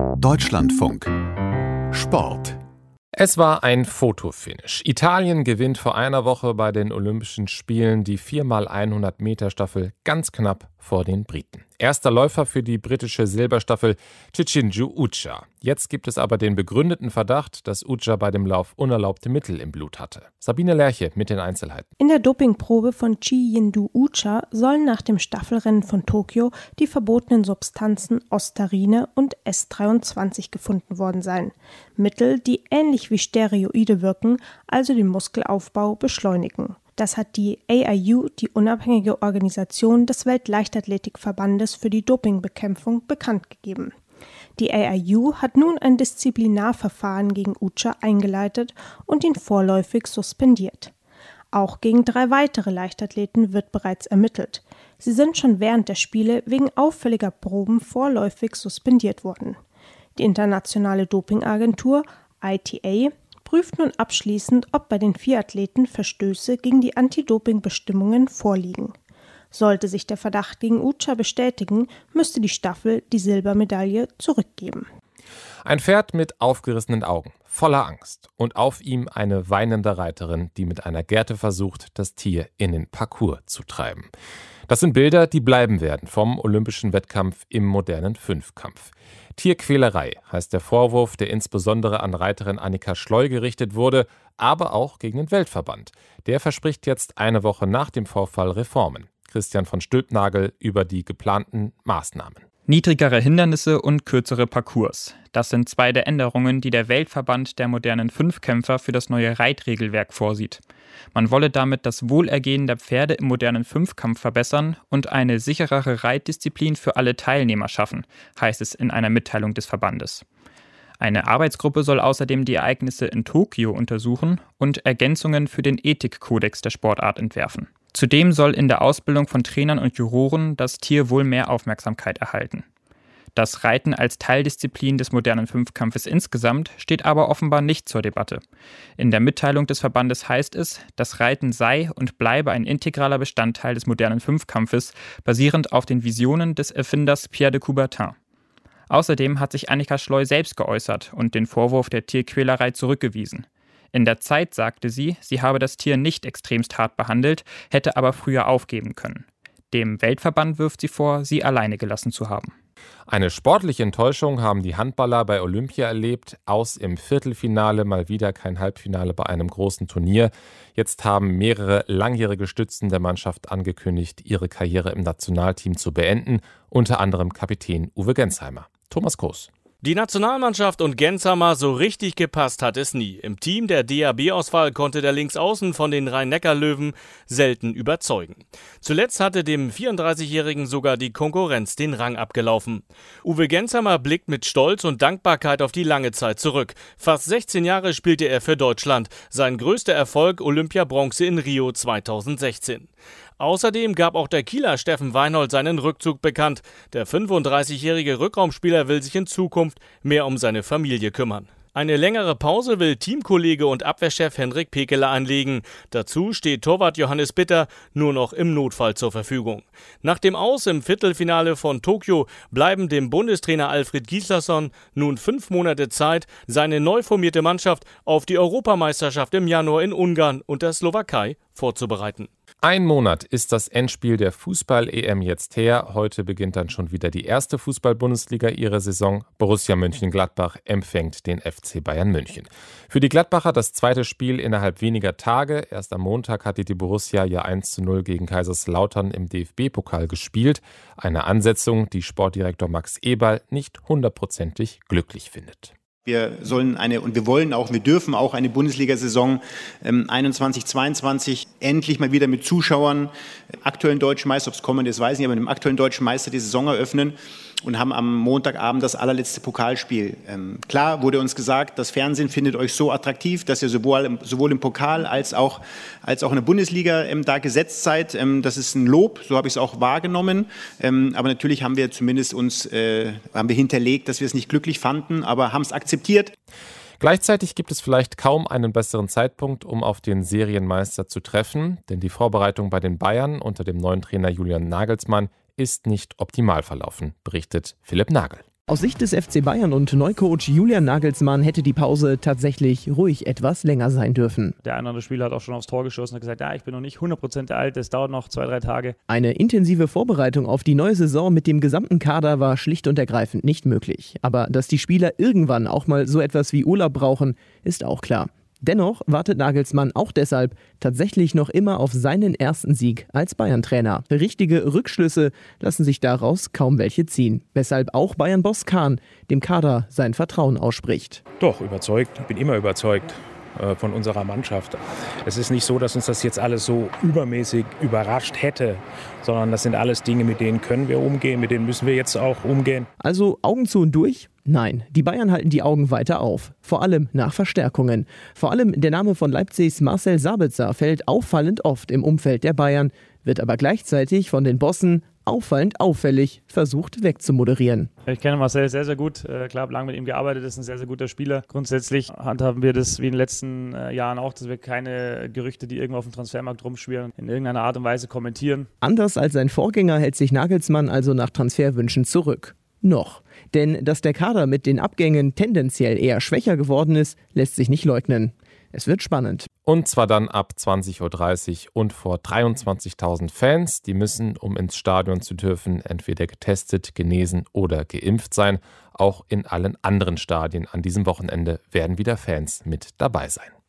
Deutschlandfunk Sport. Es war ein Fotofinish. Italien gewinnt vor einer Woche bei den Olympischen Spielen die 4x100-Meter-Staffel ganz knapp vor den Briten. Erster Läufer für die britische Silberstaffel Ciccinju Ucha. Jetzt gibt es aber den begründeten Verdacht, dass Ucha bei dem Lauf unerlaubte Mittel im Blut hatte. Sabine Lerche mit den Einzelheiten. In der Dopingprobe von Ciccinju Ucha sollen nach dem Staffelrennen von Tokio die verbotenen Substanzen Ostarine und S23 gefunden worden sein. Mittel, die ähnlich wie Steroide wirken, also den Muskelaufbau beschleunigen. Das hat die AIU, die unabhängige Organisation des Weltleichtathletikverbandes für die Dopingbekämpfung, bekannt gegeben. Die AIU hat nun ein Disziplinarverfahren gegen Ucha eingeleitet und ihn vorläufig suspendiert. Auch gegen 3 weitere Leichtathleten wird bereits ermittelt. Sie sind schon während der Spiele wegen auffälliger Proben vorläufig suspendiert worden. Die internationale Dopingagentur ITA prüft nun abschließend, ob bei den 4 Athleten Verstöße gegen die Anti-Doping-Bestimmungen vorliegen. Sollte sich der Verdacht gegen Ucha bestätigen, müsste die Staffel die Silbermedaille zurückgeben. Ein Pferd mit aufgerissenen Augen, voller Angst und auf ihm eine weinende Reiterin, die mit einer Gerte versucht, das Tier in den Parcours zu treiben. Das sind Bilder, die bleiben werden vom olympischen Wettkampf im modernen Fünfkampf. Tierquälerei heißt der Vorwurf, der insbesondere an Reiterin Annika Schleu gerichtet wurde, aber auch gegen den Weltverband. Der verspricht jetzt eine Woche nach dem Vorfall Reformen. Christian von Stülpnagel über die geplanten Maßnahmen. Niedrigere Hindernisse und kürzere Parcours. Das sind 2 der Änderungen, die der Weltverband der modernen Fünfkämpfer für das neue Reitregelwerk vorsieht. Man wolle damit das Wohlergehen der Pferde im modernen Fünfkampf verbessern und eine sicherere Reitdisziplin für alle Teilnehmer schaffen, heißt es in einer Mitteilung des Verbandes. Eine Arbeitsgruppe soll außerdem die Ereignisse in Tokio untersuchen und Ergänzungen für den Ethikkodex der Sportart entwerfen. Zudem soll in der Ausbildung von Trainern und Juroren das Tier wohl mehr Aufmerksamkeit erhalten. Das Reiten als Teildisziplin des modernen Fünfkampfes insgesamt steht aber offenbar nicht zur Debatte. In der Mitteilung des Verbandes heißt es, das Reiten sei und bleibe ein integraler Bestandteil des modernen Fünfkampfes, basierend auf den Visionen des Erfinders Pierre de Coubertin. Außerdem hat sich Annika Schleu selbst geäußert und den Vorwurf der Tierquälerei zurückgewiesen. In der Zeit sagte sie, sie habe das Tier nicht extremst hart behandelt, hätte aber früher aufgeben können. Dem Weltverband wirft sie vor, sie alleine gelassen zu haben. Eine sportliche Enttäuschung haben die Handballer bei Olympia erlebt. Aus im Viertelfinale, mal wieder kein Halbfinale bei einem großen Turnier. Jetzt haben mehrere langjährige Stützen der Mannschaft angekündigt, ihre Karriere im Nationalteam zu beenden. Unter anderem Kapitän Uwe Gensheimer. Thomas Koos. Die Nationalmannschaft und Gensheimer, so richtig gepasst hat es nie. Im Team der DAB-Auswahl konnte der Linksaußen von den Rhein-Neckar-Löwen selten überzeugen. Zuletzt hatte dem 34-Jährigen sogar die Konkurrenz den Rang abgelaufen. Uwe Gensheimer blickt mit Stolz und Dankbarkeit auf die lange Zeit zurück. Fast 16 Jahre spielte er für Deutschland. Sein größter Erfolg Olympia-Bronze in Rio 2016. Außerdem gab auch der Kieler Steffen Weinhold seinen Rückzug bekannt. Der 35-jährige Rückraumspieler will sich in Zukunft mehr um seine Familie kümmern. Eine längere Pause will Teamkollege und Abwehrchef Henrik Pekeler einlegen. Dazu steht Torwart Johannes Bitter nur noch im Notfall zur Verfügung. Nach dem Aus im Viertelfinale von Tokio bleiben dem Bundestrainer Alfred Gislason nun 5 Monate Zeit, seine neu formierte Mannschaft auf die Europameisterschaft im Januar in Ungarn und der Slowakei vorzubereiten. Ein Monat ist das Endspiel der Fußball-EM jetzt her. Heute beginnt dann schon wieder die erste Fußball-Bundesliga ihre Saison. Borussia Mönchengladbach empfängt den FC Bayern München. Für die Gladbacher das zweite Spiel innerhalb weniger Tage. Erst am Montag hatte die Borussia ja 1:0 gegen Kaiserslautern im DFB-Pokal gespielt. Eine Ansetzung, die Sportdirektor Max Eberl nicht 100%ig glücklich findet. Wir dürfen auch eine Bundesliga-Saison 21/22 endlich mal wieder mit Zuschauern, aktuellen deutschen Meister, ob es kommen ist, weiß ich nicht, aber mit dem aktuellen deutschen Meister die Saison eröffnen und haben am Montagabend das allerletzte Pokalspiel. Klar wurde uns gesagt, das Fernsehen findet euch so attraktiv, dass ihr sowohl im Pokal als auch in der Bundesliga da gesetzt seid. Das ist ein Lob, so habe ich es auch wahrgenommen. Aber natürlich haben wir zumindest haben wir hinterlegt, dass wir es nicht glücklich fanden, aber haben es akzeptiert. Gleichzeitig gibt es vielleicht kaum einen besseren Zeitpunkt, um auf den Serienmeister zu treffen, denn die Vorbereitung bei den Bayern unter dem neuen Trainer Julian Nagelsmann ist nicht optimal verlaufen, berichtet Philipp Nagel. Aus Sicht des FC Bayern und Neucoach Julian Nagelsmann hätte die Pause tatsächlich ruhig etwas länger sein dürfen. Der eine oder andere Spieler hat auch schon aufs Tor geschossen und gesagt, ich bin noch nicht 100% alt, es dauert noch 2-3 Tage. Eine intensive Vorbereitung auf die neue Saison mit dem gesamten Kader war schlicht und ergreifend nicht möglich. Aber dass die Spieler irgendwann auch mal so etwas wie Urlaub brauchen, ist auch klar. Dennoch wartet Nagelsmann auch deshalb tatsächlich noch immer auf seinen ersten Sieg als Bayern-Trainer. Richtige Rückschlüsse lassen sich daraus kaum welche ziehen, weshalb auch Bayern-Boss Kahn dem Kader sein Vertrauen ausspricht. Doch, überzeugt. Ich bin immer überzeugt von unserer Mannschaft. Es ist nicht so, dass uns das jetzt alles so übermäßig überrascht hätte, sondern das sind alles Dinge, mit denen können wir umgehen, mit denen müssen wir jetzt auch umgehen. Also Augen zu und durch? Nein, die Bayern halten die Augen weiter auf, vor allem nach Verstärkungen. Vor allem der Name von Leipzigs Marcel Sabitzer fällt auffallend oft im Umfeld der Bayern, wird aber gleichzeitig von den Bossen auffallend auffällig versucht wegzumoderieren. Ich kenne Marcel sehr, sehr gut. Klar, habe lange mit ihm gearbeitet, ist ein sehr, sehr guter Spieler. Grundsätzlich handhaben wir das wie in den letzten Jahren auch, dass wir keine Gerüchte, die irgendwo auf dem Transfermarkt rumschwirren, in irgendeiner Art und Weise kommentieren. Anders als sein Vorgänger hält sich Nagelsmann also nach Transferwünschen zurück. Noch. Denn dass der Kader mit den Abgängen tendenziell eher schwächer geworden ist, lässt sich nicht leugnen. Es wird spannend. Und zwar dann ab 20.30 Uhr und vor 23.000 Fans. Die müssen, um ins Stadion zu dürfen, entweder getestet, genesen oder geimpft sein. Auch in allen anderen Stadien an diesem Wochenende werden wieder Fans mit dabei sein.